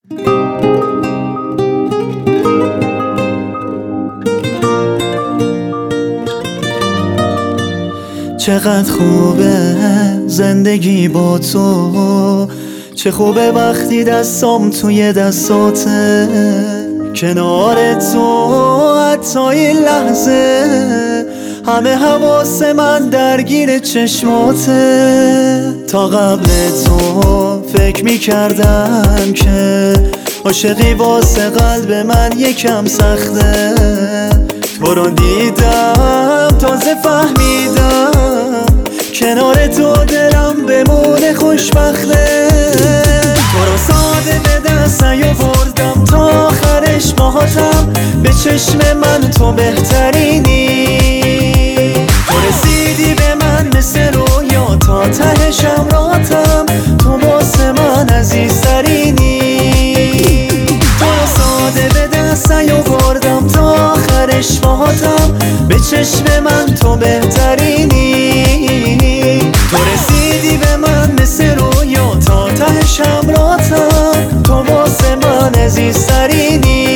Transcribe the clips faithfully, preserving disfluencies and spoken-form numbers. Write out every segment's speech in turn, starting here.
چقدر خوبه زندگی با تو، چه خوبه وقتی دستام توی دستاته، کنار تو حتی این لحظه همه حواس من درگیر چشماته. تا قبل تو فکر میکردم که عاشقی واسه قلب من یکم سخته، تو رو دیدم تازه فهمیدم کنار تو دلم بمونه خوشبخته. تو رو ساده به دست نیاوردم تا آخرش باهاتم، به چشم من تو بهترینی، تو رسیدی به من مثل رویا تا ته شمراتم، تو واسه من عزیزترینی. تو رو ساده به دست نیاوردم تا آخرش باهاتم، به چشم من تو بهترینی، تو رسیدی به من مثل رویا تا ته شمراتم، تو واسه من عزیزترینی.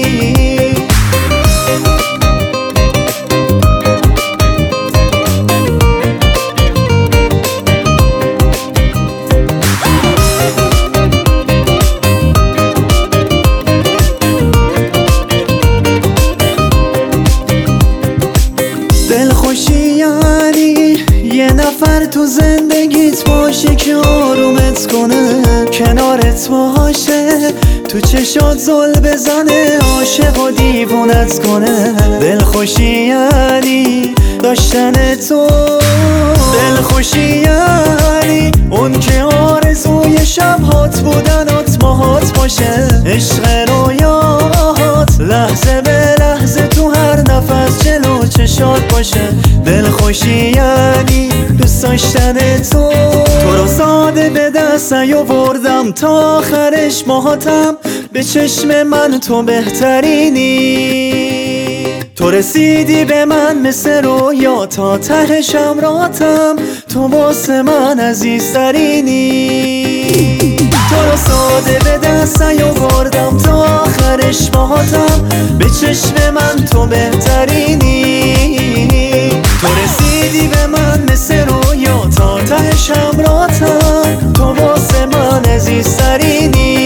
دلخوشی یعنی یه نفر تو زندگیت باشه که آرومت کنه، کنارت باشه، تو چشات زل بزنه، عاشق و دیوونت کنه. دلخوشی یعنی داشتن تو، دلخوشی یعنی اون که آرزوی شبهات بودنات ماهات باشه، عشق رویات لحظه به لحظه تو هر نفس جلو چشات باشه. دلخوشی یعنی دوست داشتن تو، تو رو ساده به دست نیاوردم تا آخرش باهاتم، به چشم من تو بهترینی، تو رسیدی به من مثل رویا تا ته شمراتم، تو واسه من عزیزترینی. تو رو ساده به دست نیاوردم تا آخرش باهاتم، به چشم من تو بهترینی، تو رسیدی به من مثل رویا تا ته شمراتم، تو واسه من عزیزترینی.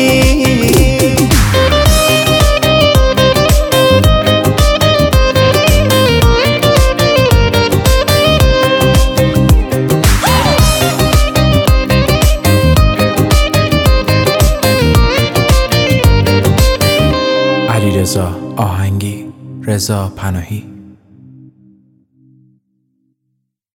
علیرضا آهنگی، رضا پناهی.